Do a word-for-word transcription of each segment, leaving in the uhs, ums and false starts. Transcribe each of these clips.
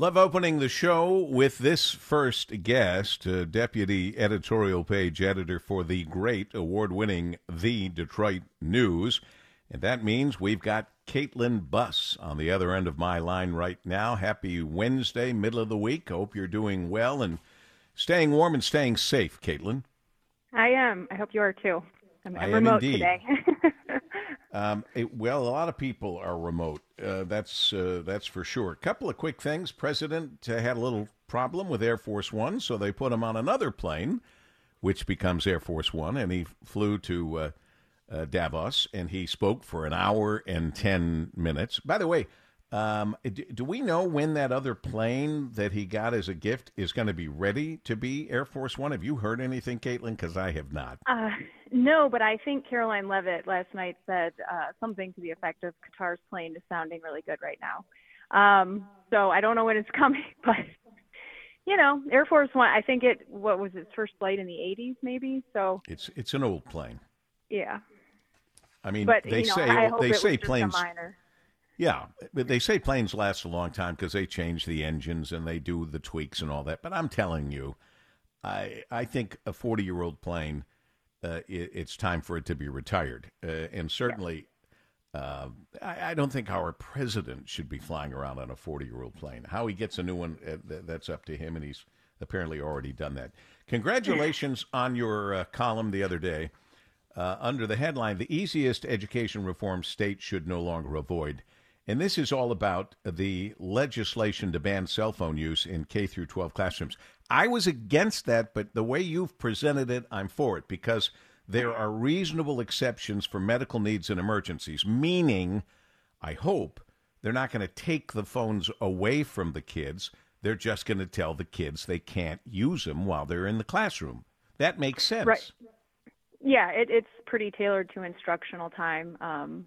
Love opening the show with this first guest, uh, Deputy Editorial Page Editor for the great award-winning The Detroit News. And that means we've got Caitlin Buss on the other end of my line right now. Happy Wednesday, middle of the week. I hope you're doing well and staying warm and staying safe, Caitlin. I am. I hope you are too. I'm, I'm I am remote indeed. today. Um, it, well, a lot of people are remote. Uh, that's uh, that's for sure. A couple of quick things. President uh, had a little problem with Air Force One, so they put him on another plane, which becomes Air Force One, and he flew to uh, uh, Davos, and he spoke for an hour and ten minutes. By the way, um, do, do we know when that other plane that he got as a gift is going to be ready to be Air Force One? Have you heard anything, Caitlin? Because I have not. Uh, no, but I think Caroline Levitt last night said uh, something to the effect of Qatar's plane is sounding really good right now. Um, so I don't know when it's coming, but, you know, Air Force One, I think it, what was its first flight in the eighties maybe? So It's it's an old plane. yeah. I mean, But, they you know, say I hope they it say was just planes. a minor. Yeah, but they say planes last a long time because they change the engines and they do the tweaks and all that. But I'm telling you, I I think a forty-year-old plane, uh, it, it's time for it to be retired. Uh, and certainly, uh, I, I don't think our president should be flying around on a forty-year-old plane. How he gets a new one, uh, th- that's up to him, and he's apparently already done that. Congratulations on your uh, column the other day. Uh, under the headline, "The Easiest Education Reform States Should No Longer Avoid." And this is all about the legislation to ban cell phone use in K through twelve classrooms. I was against that, but the way you've presented it, I'm for it, because there are reasonable exceptions for medical needs and emergencies, meaning, I hope, they're not going to take the phones away from the kids. They're just going to tell the kids they can't use them while they're in the classroom. That makes sense. Right. Yeah, it, it's pretty tailored to instructional time. Um,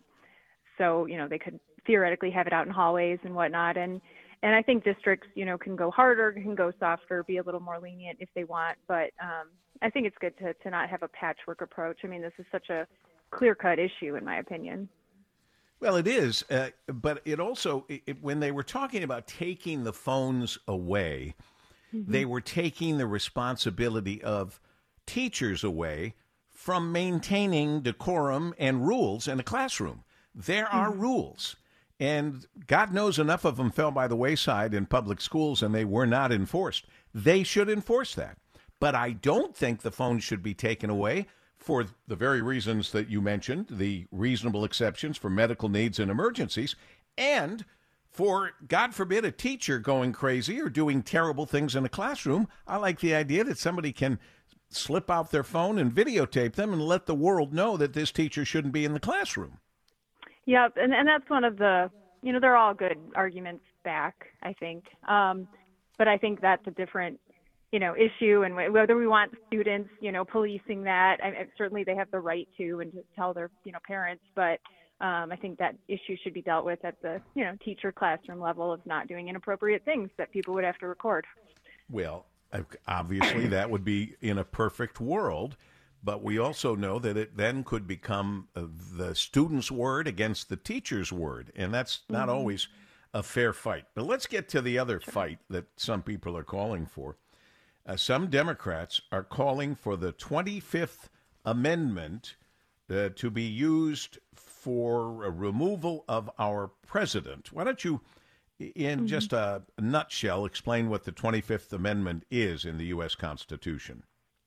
so, you know, they could theoretically have it out in hallways and whatnot. And, and I think districts, you know, can go harder, can go softer, be a little more lenient if they want. But um, I think it's good to, to not have a patchwork approach. I mean, this is such a clear-cut issue, in my opinion. Well, it is, uh, but it also, it, when they were talking about taking the phones away, mm-hmm. they were taking the responsibility of teachers away from maintaining decorum and rules in a classroom. There are mm-hmm. rules. And God knows enough of them fell by the wayside in public schools and they were not enforced. They should enforce that. But I don't think the phones should be taken away for the very reasons that you mentioned, the reasonable exceptions for medical needs and emergencies, and for, God forbid, a teacher going crazy or doing terrible things in a classroom. I like the idea that somebody can slip out their phone and videotape them and let the world know that this teacher shouldn't be in the classroom. Yep, and, and that's one of the, you know, they're all good arguments back, I think. Um, but I think that's a different, you know, issue, and whether we want students, you know, policing that, I, I, certainly they have the right to and to tell their, you know, parents, but um, I think that issue should be dealt with at the, you know, teacher classroom level of not doing inappropriate things that people would have to record. Well, obviously that would be in a perfect world. But we also know that it then could become uh, the student's word against the teacher's word, and that's not mm-hmm. always a fair fight. But let's get to the other sure. fight that some people are calling for. Uh, some Democrats are calling for the twenty-fifth Amendment uh, to be used for a removal of our president. Why don't you, in mm-hmm. just a nutshell, explain what the twenty-fifth Amendment is in the U S Constitution?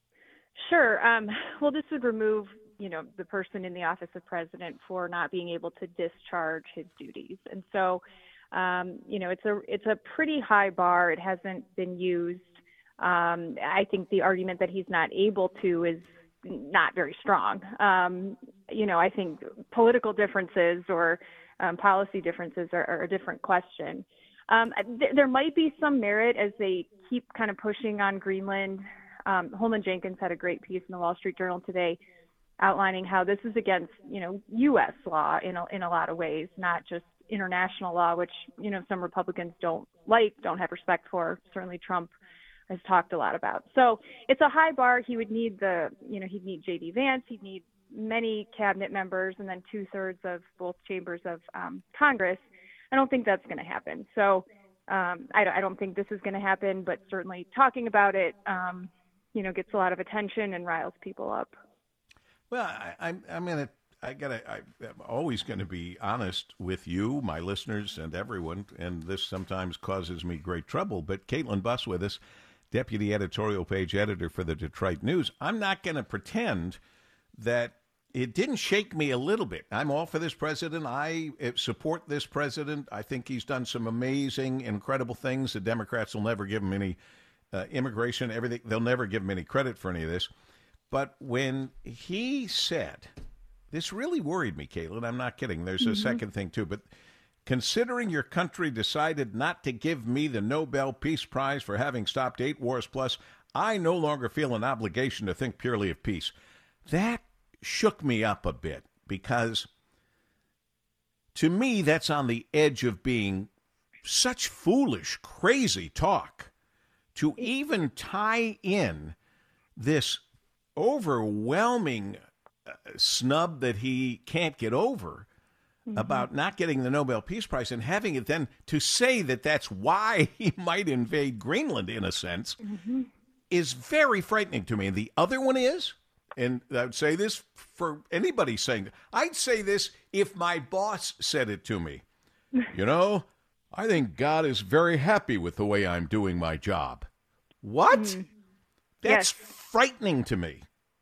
Sure. Um, well, this would remove, you know, the person in the office of president for not being able to discharge his duties. And so, um, you know, it's a it's a pretty high bar. It hasn't been used. Um, I think the argument that he's not able to is not very strong. Um, you know, I think political differences or um, policy differences are, are a different question. Um, th- there might be some merit as they keep kind of pushing on Greenland. Um, Holman Jenkins had a great piece in the Wall Street Journal today outlining how this is against, you know, U S law in a, in a lot of ways, not just international law, which, you know, some Republicans don't like, don't have respect for. Certainly Trump has talked a lot about. So it's a high bar. He would need the, you know, he'd need J D Vance, he'd need many cabinet members, and then two thirds of both chambers of um, Congress. I don't think that's going to happen. So um, I, I don't think this is going to happen, but certainly talking about it, um, you know, gets a lot of attention and riles people up. Well, I, I'm, I'm going to, I gotta, I, I'm always going to be honest with you, my listeners, and everyone, and this sometimes causes me great trouble. But Caitlin Buss with us, deputy editorial page editor for the Detroit News. I'm not going to pretend that it didn't shake me a little bit. I'm all for this president. I support this president. I think he's done some amazing, incredible things. The Democrats will never give him any uh, immigration, everything. They'll never give him any credit for any of this. But when he said, this really worried me, Caitlin. I'm not kidding. There's a mm-hmm. second thing, too. But considering your country decided not to give me the Nobel Peace Prize for having stopped eight wars plus, I no longer feel an obligation to think purely of peace. That shook me up a bit because, to me, that's on the edge of being such foolish, crazy talk to even tie in this overwhelming uh, snub that he can't get over mm-hmm. about not getting the Nobel Peace Prize and having it then to say that that's why he might invade Greenland, in a sense, mm-hmm. is very frightening to me. And the other one is, and I would say this for anybody saying it, I'd say this if my boss said it to me. You know, I think God is very happy with the way I'm doing my job. What? Mm-hmm. That's yes. frightening to me.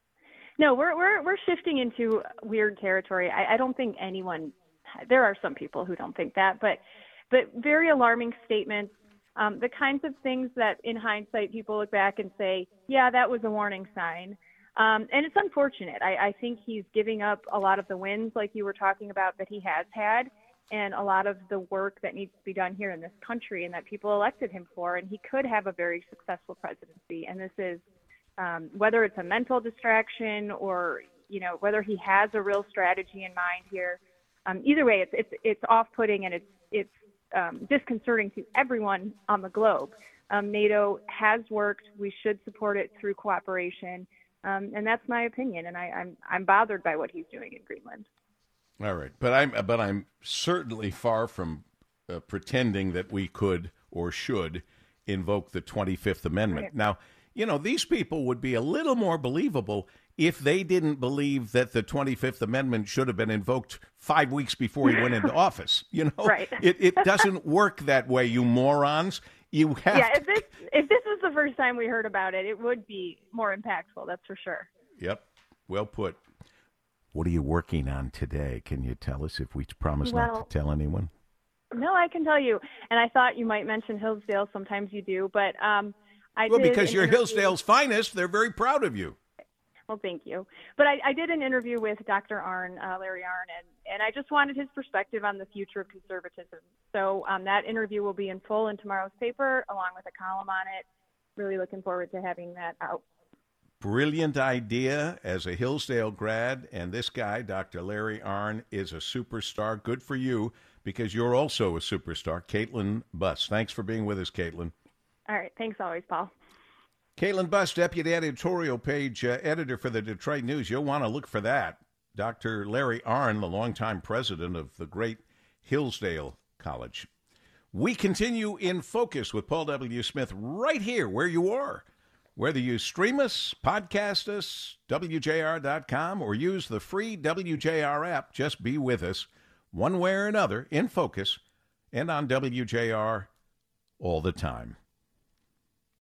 No, we're we're we're shifting into weird territory. I, I don't think anyone. There are some people who don't think that, but but very alarming statements. Um, the kinds of things that, in hindsight, people look back and say, "Yeah, that was a warning sign." Um, and it's unfortunate. I, I think he's giving up a lot of the wins, like you were talking about, that he has had, and a lot of the work that needs to be done here in this country and that people elected him for. And he could have a very successful presidency. And this is, um, whether it's a mental distraction or, you know, whether he has a real strategy in mind here. Um, either way, it's it's it's off-putting and it's it's um, disconcerting to everyone on the globe. Um, NATO has worked. We should support it through cooperation. Um, and that's my opinion, and I, I'm I'm bothered by what he's doing in Greenland. All right, but I'm but I'm certainly far from uh, pretending that we could or should invoke the twenty-fifth Amendment. Right. Now, you know, these people would be a little more believable if they didn't believe that the twenty-fifth Amendment should have been invoked five weeks before he went into office. You know, right. it it doesn't work that way, you morons. You have yeah, to... if this if this was the first time we heard about it, it would be more impactful, that's for sure. Yep. Well put. What are you working on today? Can you tell us if we promise well, not to tell anyone? No, I can tell you. And I thought you might mention Hillsdale. Sometimes you do. But um, I well, did because you're interview... Hillsdale's finest. They're very proud of you. Well, thank you. But I, I did an interview with Doctor Arnn, uh, Larry Arnn, and, and I just wanted his perspective on the future of conservatism. So um, that interview will be in full in tomorrow's paper, along with a column on it. Really looking forward to having that out. Brilliant idea as a Hillsdale grad, and this guy, Doctor Larry Arnn, is a superstar. Good for you, because you're also a superstar. Caitlin Buss. Thanks for being with us, Caitlin. All right. Thanks always, Paul. Caitlin Buss, deputy editorial page uh, editor for the Detroit News. You'll want to look for that. Doctor Larry Arnn, the longtime president of the great Hillsdale College. We continue in focus with Paul W. Smith right here where you are. Whether you stream us, podcast us, W J R dot com, or use the free W J R app, just be with us one way or another in focus and on W J R all the time.